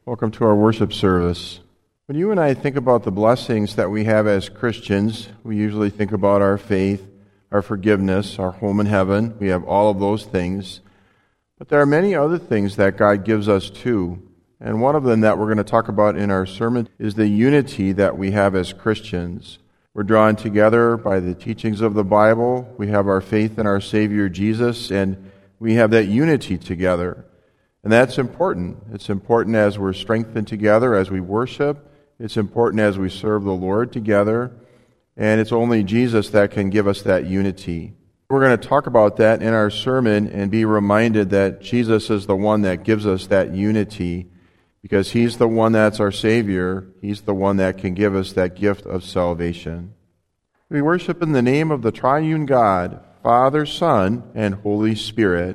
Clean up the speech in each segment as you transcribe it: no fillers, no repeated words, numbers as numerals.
Welcome to our worship service. When you and I think about the blessings that we have as Christians, we usually think about our faith, our forgiveness, our home in heaven. We have all of those things. But there are many other things that God gives us too. And one of them that we're going to talk about in our sermon is the unity that we have as Christians. We're drawn together by the teachings of the Bible. We have our faith in our Savior Jesus, and we have that unity together. And that's important. It's important as we're strengthened together, as we worship. It's important as we serve the Lord together. And it's only Jesus that can give us that unity. We're going to talk about that in our sermon and be reminded that Jesus is the one that gives us that unity, because He's the one that's our Savior. He's the one that can give us that gift of salvation. We worship in the name of the triune God, Father, Son, and Holy Spirit.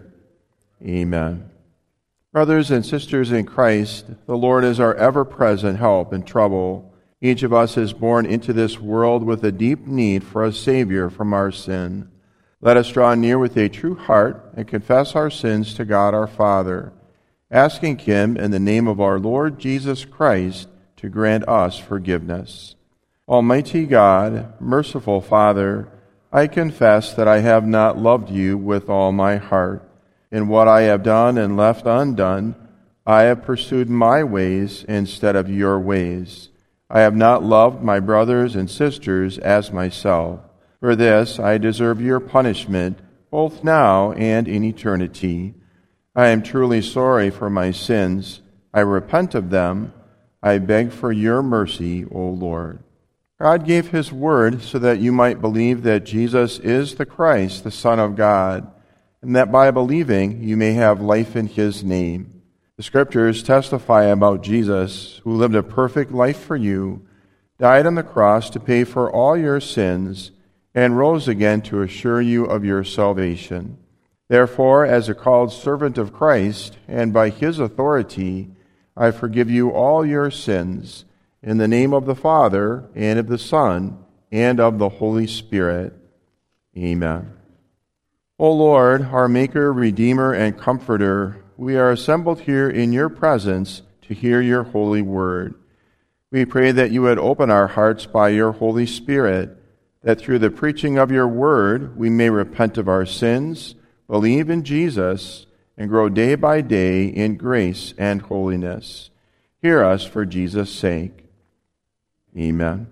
Amen. Brothers and sisters in Christ, the Lord is our ever-present help in trouble. Each of us is born into this world with a deep need for a Savior from our sin. Let us draw near with a true heart and confess our sins to God our Father, asking Him in the name of our Lord Jesus Christ to grant us forgiveness. Almighty God, merciful Father, I confess that I have not loved You with all my heart. In what I have done and left undone, I have pursued my ways instead of Your ways. I have not loved my brothers and sisters as myself. For this I deserve Your punishment, both now and in eternity. I am truly sorry for my sins. I repent of them. I beg for Your mercy, O Lord. God gave His word so that you might believe that Jesus is the Christ, the Son of God, and that by believing you may have life in His name. The Scriptures testify about Jesus, who lived a perfect life for you, died on the cross to pay for all your sins, and rose again to assure you of your salvation. Therefore, as a called servant of Christ, and by His authority, I forgive you all your sins, in the name of the Father, and of the Son, and of the Holy Spirit. Amen. O Lord, our Maker, Redeemer, and Comforter, we are assembled here in Your presence to hear Your holy word. We pray that You would open our hearts by Your Holy Spirit, that through the preaching of Your word we may repent of our sins, believe in Jesus, and grow day by day in grace and holiness. Hear us for Jesus' sake. Amen.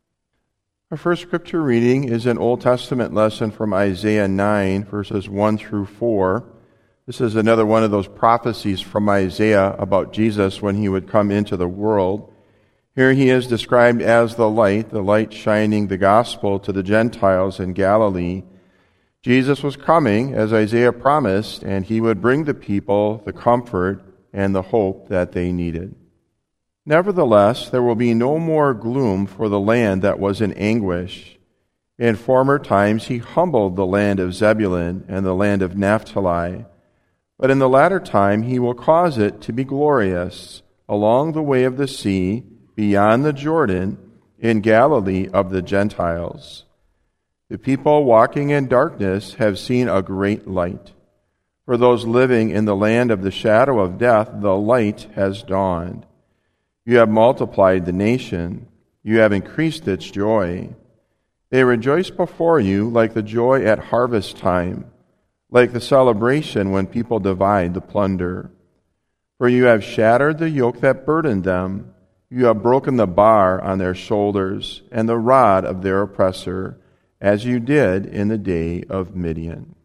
Our first scripture reading is an Old Testament lesson from Isaiah 9, verses 1 through 4. This is another one of those prophecies from Isaiah about Jesus when He would come into the world. Here He is described as the light shining the gospel to the Gentiles in Galilee. Jesus was coming, as Isaiah promised, and He would bring the people the comfort and the hope that they needed. Nevertheless, there will be no more gloom for the land that was in anguish. In former times He humbled the land of Zebulun and the land of Naphtali. But in the latter time He will cause it to be glorious, along the way of the sea, beyond the Jordan, in Galilee of the Gentiles. The people walking in darkness have seen a great light. For those living in the land of the shadow of death, the light has dawned. You have multiplied the nation. You have increased its joy. They rejoice before You like the joy at harvest time, like the celebration when people divide the plunder. For You have shattered the yoke that burdened them. You have broken the bar on their shoulders and the rod of their oppressor, as You did in the day of Midian.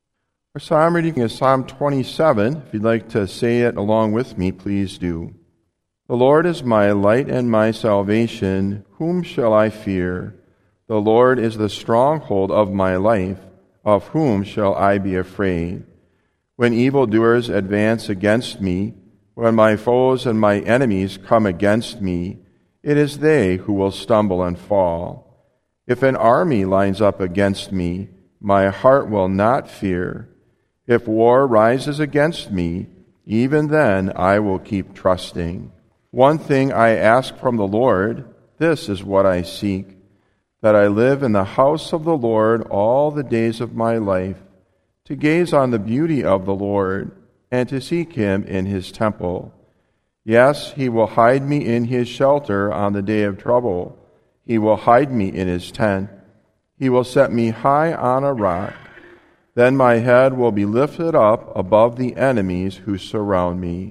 Our psalm reading is Psalm 27. If you'd like to say it along with me, please do. The Lord is my light and my salvation. Whom shall I fear? The Lord is the stronghold of my life. Of whom shall I be afraid? When evildoers advance against me, when my foes and my enemies come against me, it is they who will stumble and fall. If an army lines up against me, my heart will not fear. If war rises against me, even then I will keep trusting. One thing I ask from the Lord, this is what I seek, that I live in the house of the Lord all the days of my life, to gaze on the beauty of the Lord, and to seek Him in His temple. Yes, he will hide me in his shelter on the day of trouble. He will hide me in his tent. He will set me high on a rock. Then my head will be lifted up above the enemies who surround me.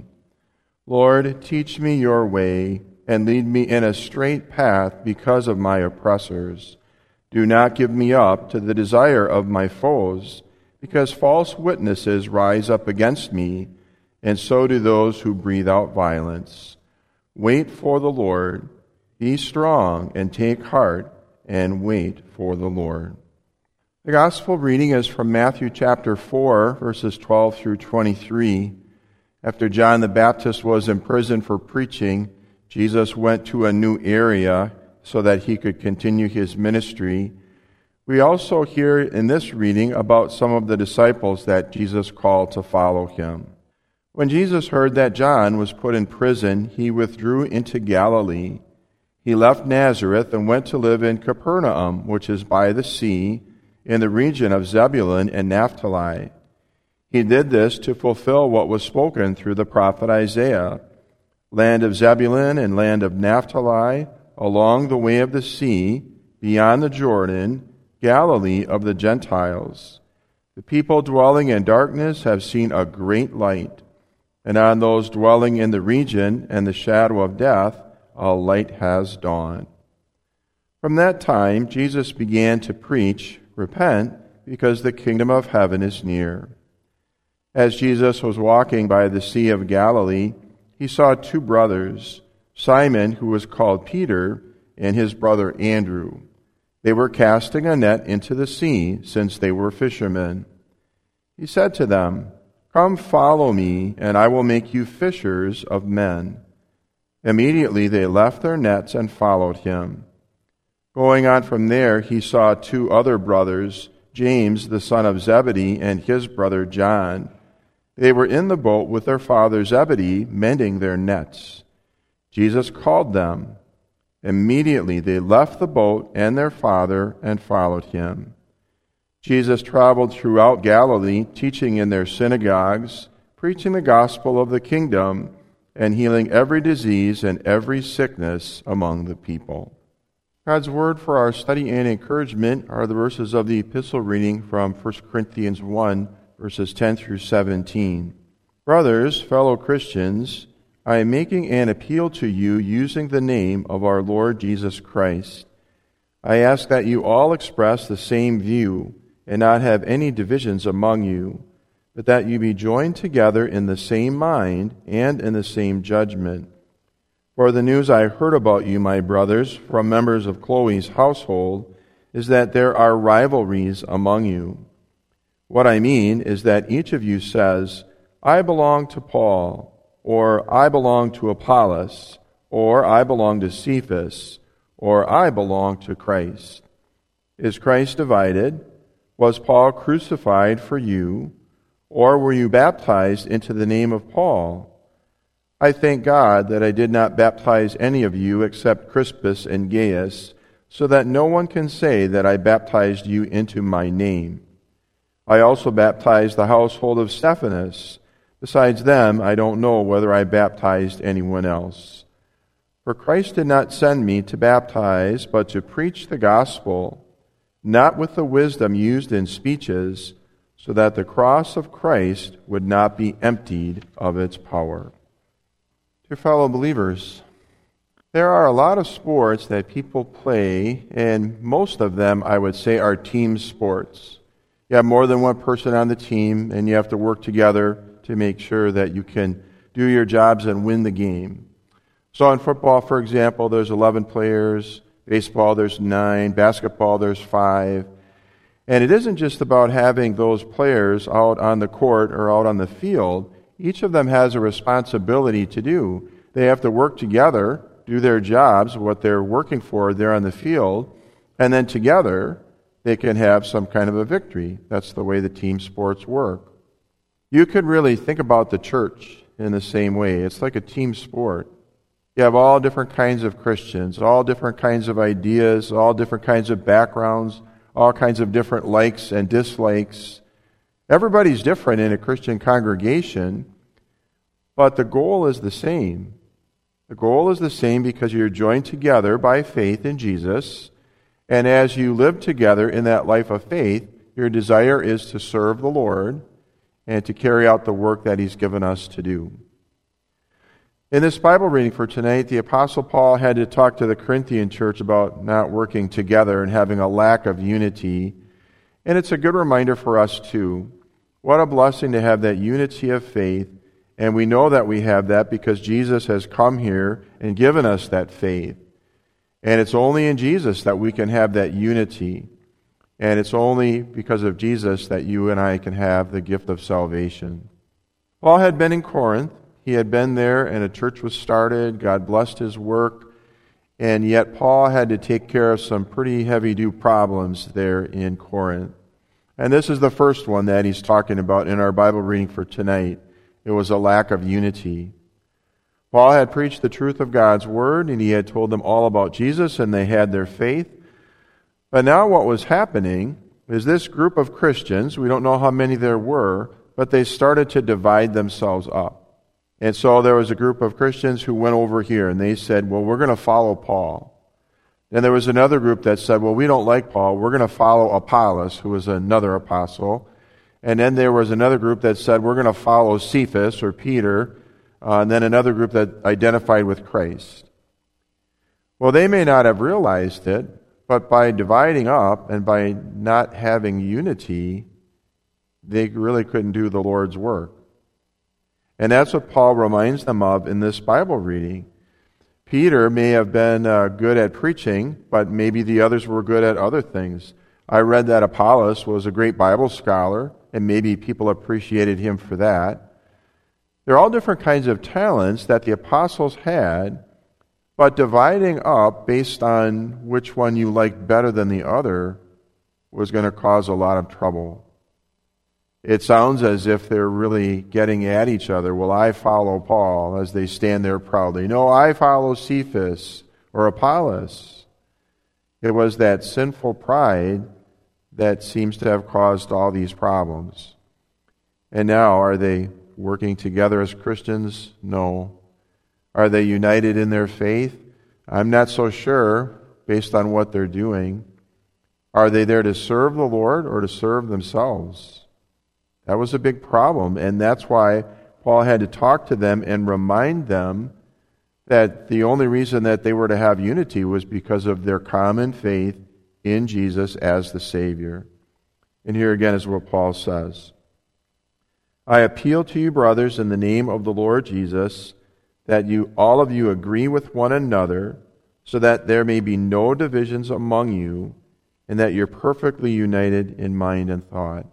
Lord, teach me your way and lead me in a straight path because of my oppressors. Do not give me up to the desire of my foes, because false witnesses rise up against me, and so do those who breathe out violence. Wait for the Lord. Be strong and take heart, and wait for the Lord. The gospel reading is from Matthew chapter 4, verses 12 through 23. After John the Baptist was imprisoned for preaching, Jesus went to a new area so that he could continue his ministry. We also hear in this reading about some of the disciples that Jesus called to follow him. When Jesus heard that John was put in prison, he withdrew into Galilee. He left Nazareth and went to live in Capernaum, which is by the sea, in the region of Zebulun and Naphtali. He did this to fulfill what was spoken through the prophet Isaiah. Land of Zebulun and land of Naphtali, along the way of the sea, beyond the Jordan, Galilee of the Gentiles. The people dwelling in darkness have seen a great light, and on those dwelling in the region and the shadow of death, a light has dawned. From that time, Jesus began to preach, "Repent, because the kingdom of heaven is near." As Jesus was walking by the Sea of Galilee, he saw two brothers, Simon, who was called Peter, and his brother Andrew. They were casting a net into the sea, since they were fishermen. He said to them, "Come follow me, and I will make you fishers of men." Immediately they left their nets and followed him. Going on from there, he saw two other brothers, James, the son of Zebedee, and his brother John. They were in the boat with their father Zebedee, mending their nets. Jesus called them. Immediately they left the boat and their father and followed him. Jesus traveled throughout Galilee, teaching in their synagogues, preaching the gospel of the kingdom, and healing every disease and every sickness among the people. God's word for our study and encouragement are the verses of the epistle reading from 1 Corinthians 1, verses 10 through 17. Brothers, fellow Christians, I am making an appeal to you using the name of our Lord Jesus Christ. I ask that you all express the same view and not have any divisions among you, but that you be joined together in the same mind and in the same judgment. For the news I heard about you, my brothers, from members of Chloe's household, is that there are rivalries among you. What I mean is that each of you says, I belong to Paul, or I belong to Apollos, or I belong to Cephas, or I belong to Christ. Is Christ divided? Was Paul crucified for you? Or were you baptized into the name of Paul? I thank God that I did not baptize any of you except Crispus and Gaius, so that no one can say that I baptized you into my name. I also baptized the household of Stephanas. Besides them, I don't know whether I baptized anyone else. For Christ did not send me to baptize, but to preach the gospel, not with the wisdom used in speeches, so that the cross of Christ would not be emptied of its power. Dear fellow believers, there are a lot of sports that people play, and most of them, I would say, are team sports. You have more than one person on the team, and you have to work together to make sure that you can do your jobs and win the game. So in football, for example, there's 11 players. Baseball, there's 9. Basketball, there's 5. And it isn't just about having those players out on the court or out on the field. Each of them has a responsibility to do. They have to work together, do their jobs, what they're working for there on the field, and then together they can have some kind of a victory. That's the way the team sports work. You could really think about the church in the same way. It's like a team sport. You have all different kinds of Christians, all different kinds of ideas, all different kinds of backgrounds, all kinds of different likes and dislikes. Everybody's different in a Christian congregation, but the goal is the same. The goal is the same because you're joined together by faith in Jesus, and as you live together in that life of faith, your desire is to serve the Lord and to carry out the work that He's given us to do. In this Bible reading for tonight, the Apostle Paul had to talk to the Corinthian church about not working together and having a lack of unity. And it's a good reminder for us too. What a blessing to have that unity of faith. And we know that we have that because Jesus has come here and given us that faith. And it's only in Jesus that we can have that unity. And it's only because of Jesus that you and I can have the gift of salvation. Paul had been in Corinth. He had been there and a church was started. God blessed his work. And yet Paul had to take care of some pretty heavy-duty problems there in Corinth. And this is the first one that he's talking about in our Bible reading for tonight. It was a lack of unity. Paul had preached the truth of God's word, and he had told them all about Jesus, and they had their faith. But now what was happening is this group of Christians, we don't know how many there were, but they started to divide themselves up. And so there was a group of Christians who went over here, and they said, well, we're going to follow Paul. And there was another group that said, well, we don't like Paul. We're going to follow Apollos, who was another apostle. And then there was another group that said, we're going to follow Cephas or Peter. And then another group that identified with Christ. Well, they may not have realized it, but by dividing up and by not having unity, they really couldn't do the Lord's work. And that's what Paul reminds them of in this Bible reading. Peter may have been good at preaching, but maybe the others were good at other things. I read that Apollos was a great Bible scholar, and maybe people appreciated him for that. They're all different kinds of talents that the apostles had, but dividing up based on which one you liked better than the other was going to cause a lot of trouble. It sounds as if they're really getting at each other. Well, I follow Paul, as they stand there proudly. No, I follow Cephas or Apollos. It was that sinful pride that seems to have caused all these problems. And now, are they working together as Christians? No. Are they united in their faith? I'm not so sure, based on what they're doing. Are they there to serve the Lord or to serve themselves? That was a big problem, and that's why Paul had to talk to them and remind them that the only reason that they were to have unity was because of their common faith in Jesus as the Savior. And here again is what Paul says. I appeal to you, brothers, in the name of the Lord Jesus, that you all of you agree with one another, so that there may be no divisions among you, and that you're perfectly united in mind and thought.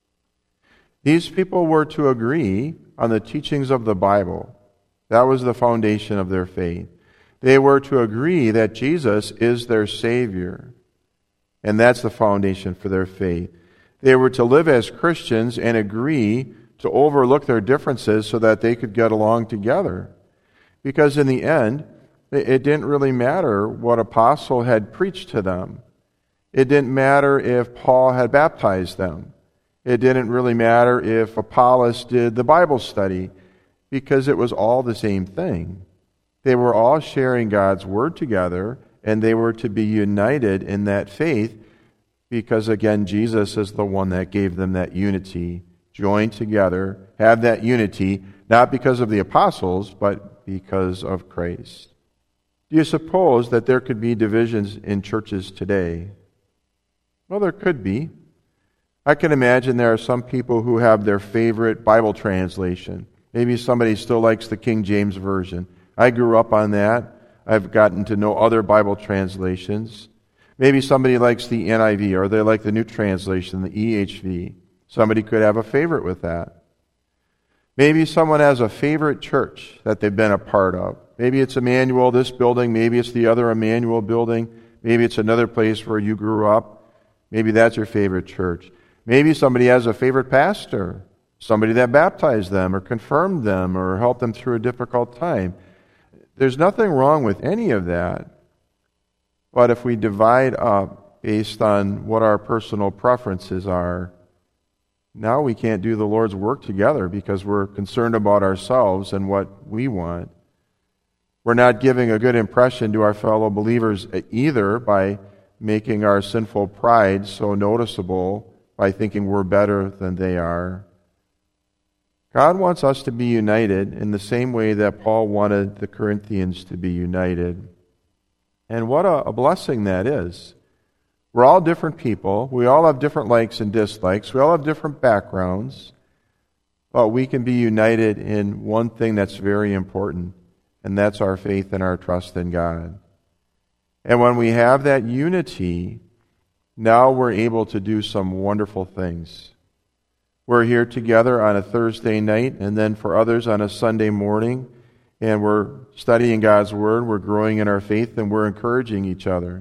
These people were to agree on the teachings of the Bible. That was the foundation of their faith. They were to agree that Jesus is their Savior. And that's the foundation for their faith. They were to live as Christians and agree to overlook their differences so that they could get along together. Because in the end, it didn't really matter what apostle had preached to them. It didn't matter if Paul had baptized them. It didn't really matter if Apollos did the Bible study, because it was all the same thing. They were all sharing God's Word together, and they were to be united in that faith, because again, Jesus is the one that gave them that unity. Join together, have that unity, not because of the apostles, but because of Christ. Do you suppose that there could be divisions in churches today? Well, there could be. I can imagine there are some people who have their favorite Bible translation. Maybe somebody still likes the King James Version. I grew up on that. I've gotten to know other Bible translations. Maybe somebody likes the NIV, or they like the New Translation, the EHV. Somebody could have a favorite with that. Maybe someone has a favorite church that they've been a part of. Maybe it's Emmanuel, this building. Maybe it's the other Emmanuel building. Maybe it's another place where you grew up. Maybe that's your favorite church. Maybe somebody has a favorite pastor, somebody that baptized them or confirmed them or helped them through a difficult time. There's nothing wrong with any of that. But if we divide up based on what our personal preferences are, now we can't do the Lord's work together because we're concerned about ourselves and what we want. We're not giving a good impression to our fellow believers either by making our sinful pride so noticeable by thinking we're better than they are. God wants us to be united in the same way that Paul wanted the Corinthians to be united. And what a blessing that is. We're all different people. We all have different likes and dislikes. We all have different backgrounds. But we can be united in one thing that's very important, and that's our faith and our trust in God. And when we have that unity, now we're able to do some wonderful things. We're here together on a Thursday night, and then for others on a Sunday morning, and we're studying God's Word, we're growing in our faith, and we're encouraging each other.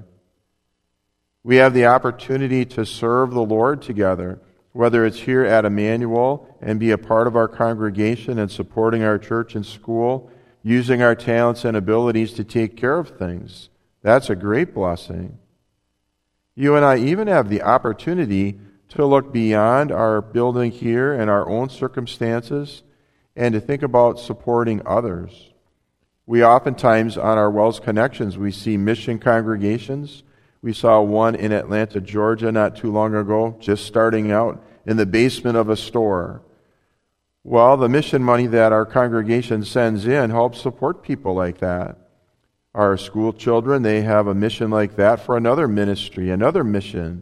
We have the opportunity to serve the Lord together, whether it's here at Emmanuel and be a part of our congregation and supporting our church and school, using our talents and abilities to take care of things. That's a great blessing. You and I even have the opportunity to look beyond our building here and our own circumstances and to think about supporting others. We oftentimes, on our Wells Connections, we see mission congregations. We saw one in Atlanta, Georgia, not too long ago, just starting out in the basement of a store. Well, the mission money that our congregation sends in helps support people like that. Our school children, they have a mission like that for another ministry, another mission.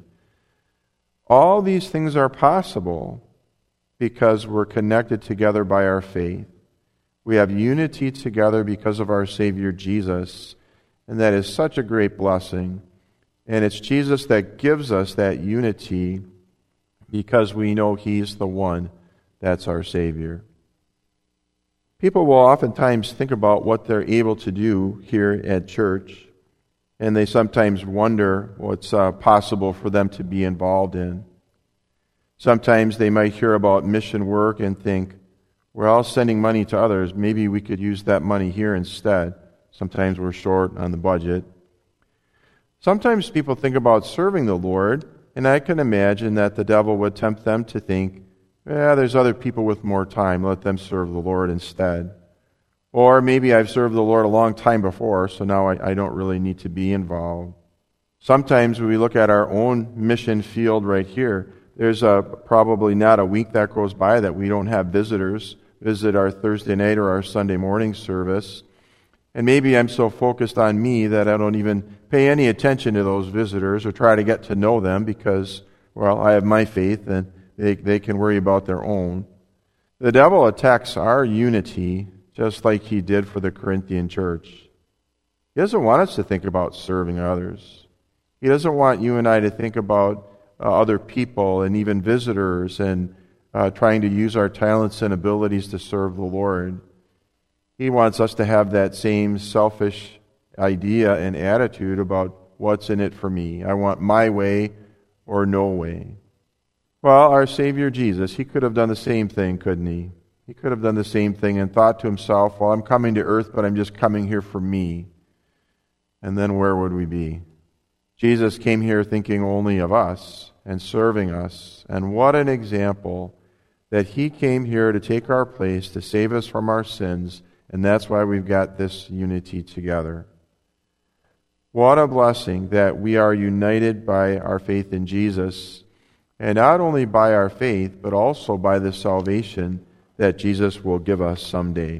All these things are possible because we're connected together by our faith. We have unity together because of our Savior Jesus, and that is such a great blessing. And it's Jesus that gives us that unity because we know He's the one that's our Savior. People will oftentimes think about what they're able to do here at church, and they sometimes wonder what's possible for them to be involved in. Sometimes they might hear about mission work and think, well, sending money to others, maybe we could use that money here instead. Sometimes we're short on the budget. Sometimes people think about serving the Lord, and I can imagine that the devil would tempt them to think, there's other people with more time, let them serve the Lord instead. Or maybe I've served the Lord a long time before, so now I don't really need to be involved. Sometimes when we look at our own mission field right here, there's probably not a week that goes by that we don't have visitors visit our Thursday night or our Sunday morning service. And maybe I'm so focused on me that I don't even pay any attention to those visitors or try to get to know them because, well, I have my faith and they can worry about their own. The devil attacks our unity just like he did for the Corinthian church. He doesn't want us to think about serving others. He doesn't want you and I to think about other people and even visitors and trying to use our talents and abilities to serve the Lord. He wants us to have that same selfish idea and attitude about what's in it for me. I want my way or no way. Well, our Savior Jesus, He could have done the same thing, couldn't He? He could have done the same thing and thought to Himself, well, I'm coming to earth, but I'm just coming here for me. And then where would we be? Jesus came here thinking only of us and serving us. And what an example that He came here to take our place, to save us from our sins, and that's why we've got this unity together. What a blessing that we are united by our faith in Jesus, and not only by our faith, but also by the salvation that Jesus will give us someday.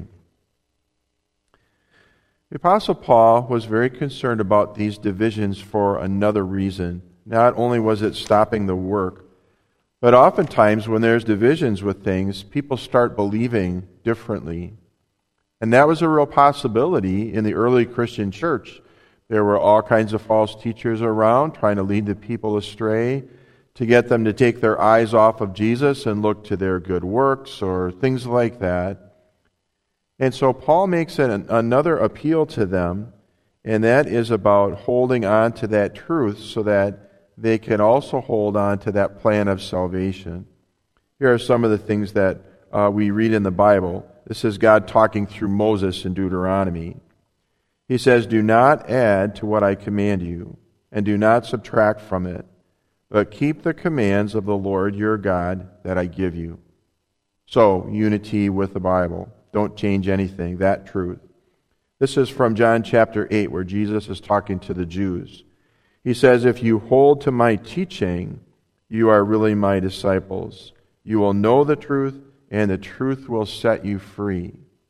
The Apostle Paul was very concerned about these divisions for another reason. Not only was it stopping the work, but oftentimes when there's divisions with things, people start believing differently. And that was a real possibility in the early Christian church. There were all kinds of false teachers around trying to lead the people astray, to get them to take their eyes off of Jesus and look to their good works or things like that. And so Paul makes another appeal to them, and that is about holding on to that truth so that they can also hold on to that plan of salvation. Here are some of the things that we read in the Bible. This is God talking through Moses in Deuteronomy. He says, "Do not add to what I command you, and do not subtract from it, but keep the commands of the Lord your God that I give you." So, unity with the Bible. Don't change anything, that truth. This is from John chapter 8, where Jesus is talking to the Jews. He says, "If you hold to my teaching, you are really my disciples. You will know the truth, and the truth will set you free."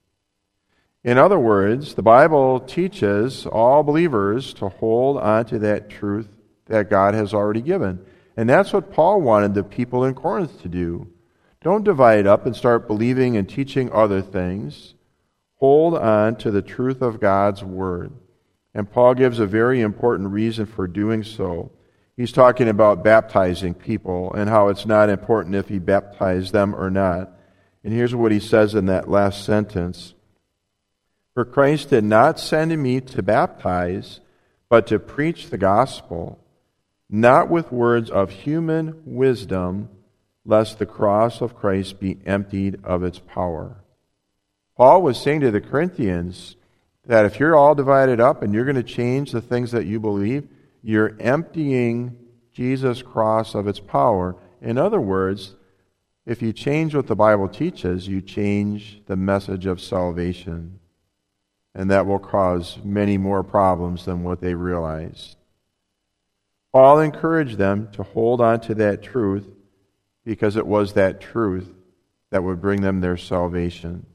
In other words, the Bible teaches all believers to hold on to that truth that God has already given. And that's what Paul wanted the people in Corinth to do. Don't divide up and start believing and teaching other things. Hold on to the truth of God's Word. And Paul gives a very important reason for doing so. He's talking about baptizing people and how it's not important if he baptized them or not. And here's what he says in that last sentence. "For Christ did not send me to baptize, but to preach the gospel, not with words of human wisdom, lest the cross of Christ be emptied of its power." Paul was saying to the Corinthians that if you're all divided up and you're going to change the things that you believe, you're emptying Jesus' cross of its power. In other words, if you change what the Bible teaches, you change the message of salvation. And that will cause many more problems than what they realized. Paul encouraged them to hold on to that truth because it was that truth that would bring them their salvation.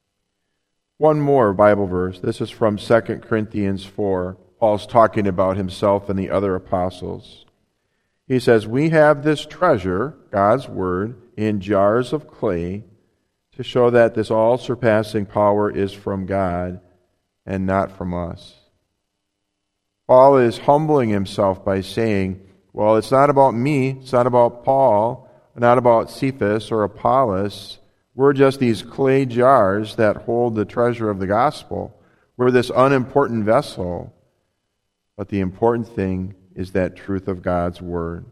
One more Bible verse. This is from 2 Corinthians 4. Paul's talking about himself and the other apostles. He says, "We have this treasure, God's Word, in jars of clay to show that this all-surpassing power is from God and not from us." Paul is humbling himself by saying, well, it's not about me, it's not about Paul, not about Cephas or Apollos. We're just these clay jars that hold the treasure of the gospel. We're this unimportant vessel. But the important thing is that truth of God's Word.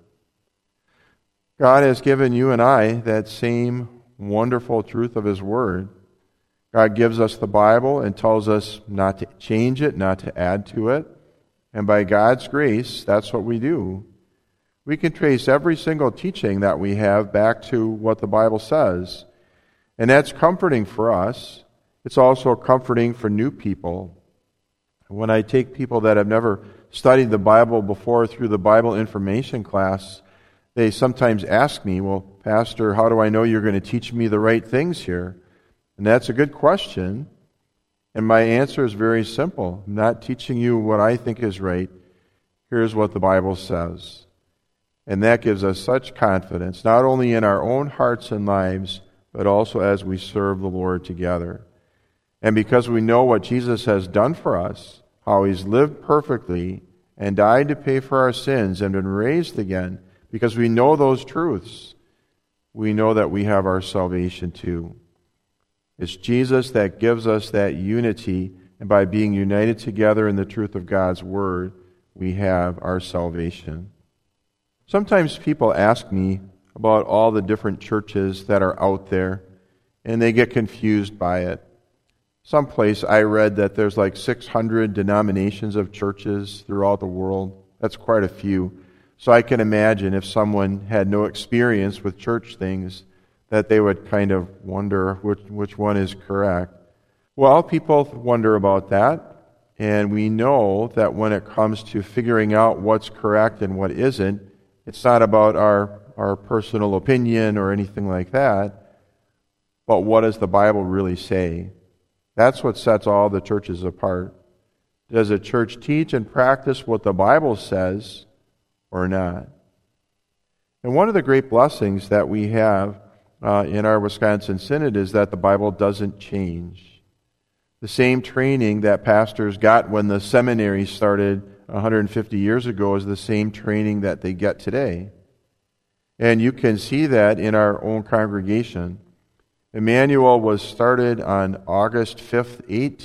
God has given you and I that same wonderful truth of His Word. God gives us the Bible and tells us not to change it, not to add to it. And by God's grace, that's what we do. We can trace every single teaching that we have back to what the Bible says. And that's comforting for us. It's also comforting for new people. When I take people that have never studied the Bible before through the Bible information class, they sometimes ask me, well, Pastor, how do I know you're going to teach me the right things here? And that's a good question. And my answer is very simple. I'm not teaching you what I think is right. Here's what the Bible says. And that gives us such confidence, not only in our own hearts and lives, but also as we serve the Lord together. And because we know what Jesus has done for us, how He's lived perfectly and died to pay for our sins and been raised again, because we know those truths, we know that we have our salvation too. It's Jesus that gives us that unity, and by being united together in the truth of God's Word, we have our salvation. Sometimes people ask me about all the different churches that are out there, and they get confused by it. Someplace I read that there's like 600 denominations of churches throughout the world. That's quite a few. So I can imagine if someone had no experience with church things, that they would kind of wonder which one is correct. Well, people wonder about that, and we know that when it comes to figuring out what's correct and what isn't, it's not about our personal opinion or anything like that, but what does the Bible really say? That's what sets all the churches apart. Does a church teach and practice what the Bible says or not? And one of the great blessings that we have in our Wisconsin Synod is that the Bible doesn't change. The same training that pastors got when the seminary started 150 years ago is the same training that they get today. And you can see that in our own congregation. Emmanuel was started on August 5th,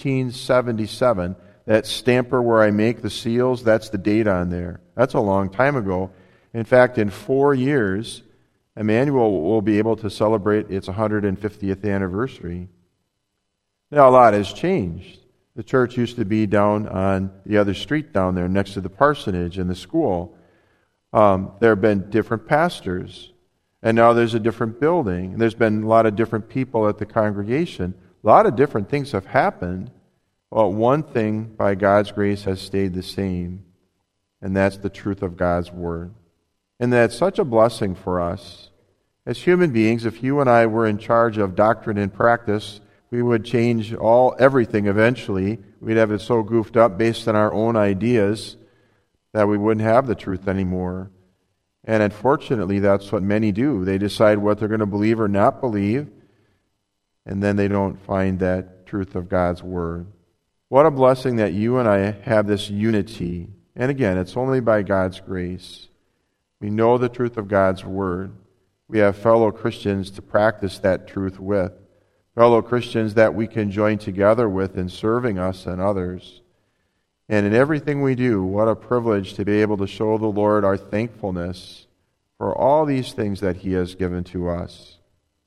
1877. That stamper where I make the seals, that's the date on there. That's a long time ago. In fact, in 4 years, Emmanuel will be able to celebrate its 150th anniversary. Now, a lot has changed. The church used to be down on the other street down there next to the parsonage and the school. There have been different pastors, and now there's a different building. There's been a lot of different people at the congregation. A lot of different things have happened, Well, one thing by God's grace has stayed the same, and that's the truth of God's Word. And that's such a blessing for us. As human beings, if you and I were in charge of doctrine and practice, we would change everything eventually. We'd have it so goofed up based on our own ideas that we wouldn't have the truth anymore. And unfortunately, that's what many do. They decide what they're going to believe or not believe, and then they don't find that truth of God's Word. What a blessing that you and I have this unity. And again, it's only by God's grace. We know the truth of God's Word. We have fellow Christians to practice that truth with. Fellow Christians that we can join together with in serving us and others. And in everything we do, what a privilege to be able to show the Lord our thankfulness for all these things that He has given to us.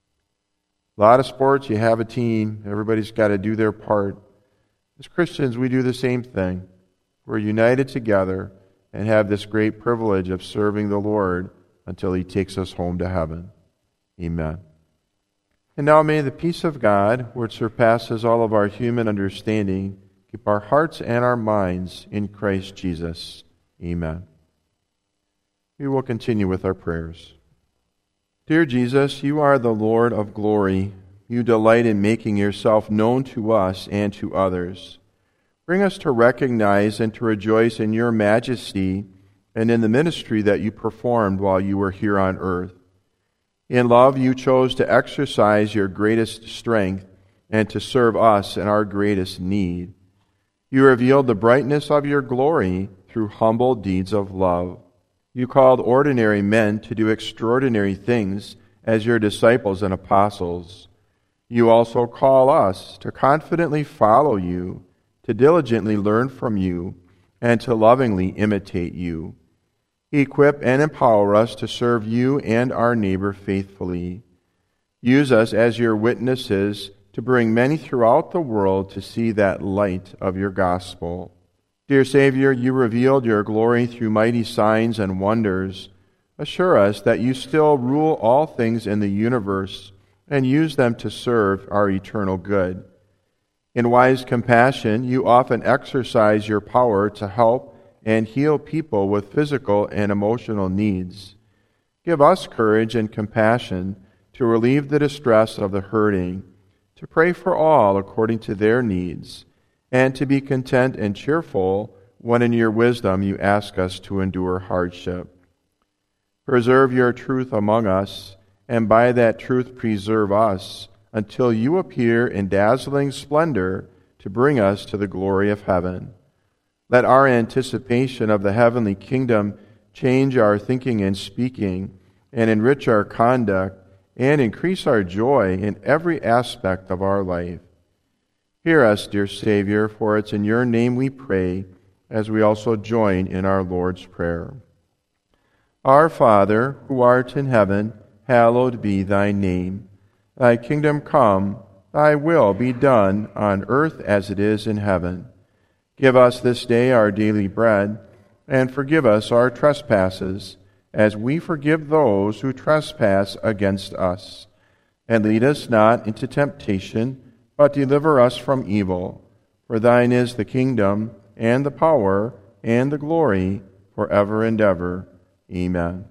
A lot of sports, you have a team. Everybody's got to do their part. As Christians, we do the same thing. We're united together and have this great privilege of serving the Lord until He takes us home to heaven. Amen. And now may the peace of God, which surpasses all of our human understanding, keep our hearts and our minds in Christ Jesus. Amen. We will continue with our prayers. Dear Jesus, you are the Lord of glory. You delight in making yourself known to us and to others. Bring us to recognize and to rejoice in your majesty and in the ministry that you performed while you were here on earth. In love, you chose to exercise your greatest strength and to serve us in our greatest need. You revealed the brightness of your glory through humble deeds of love. You called ordinary men to do extraordinary things as your disciples and apostles. You also call us to confidently follow you, to diligently learn from you, and to lovingly imitate you. Equip and empower us to serve you and our neighbor faithfully. Use us as your witnesses to bring many throughout the world to see that light of your gospel. Dear Savior, you revealed your glory through mighty signs and wonders. Assure us that you still rule all things in the universe and use them to serve our eternal good. In wise compassion, you often exercise your power to help and heal people with physical and emotional needs. Give us courage and compassion to relieve the distress of the hurting, to pray for all according to their needs, and to be content and cheerful when in your wisdom you ask us to endure hardship. Preserve your truth among us, and by that truth preserve us, until you appear in dazzling splendor to bring us to the glory of heaven. Let our anticipation of the heavenly kingdom change our thinking and speaking, and enrich our conduct, and increase our joy in every aspect of our life. Hear us, dear Savior, for it's in your name we pray, as we also join in our Lord's Prayer. Our Father, who art in heaven, hallowed be thy name. Thy kingdom come, thy will be done on earth as it is in heaven. Give us this day our daily bread, and forgive us our trespasses, as we forgive those who trespass against us. And lead us not into temptation, but deliver us from evil. For thine is the kingdom, and the power, and the glory, forever and ever. Amen.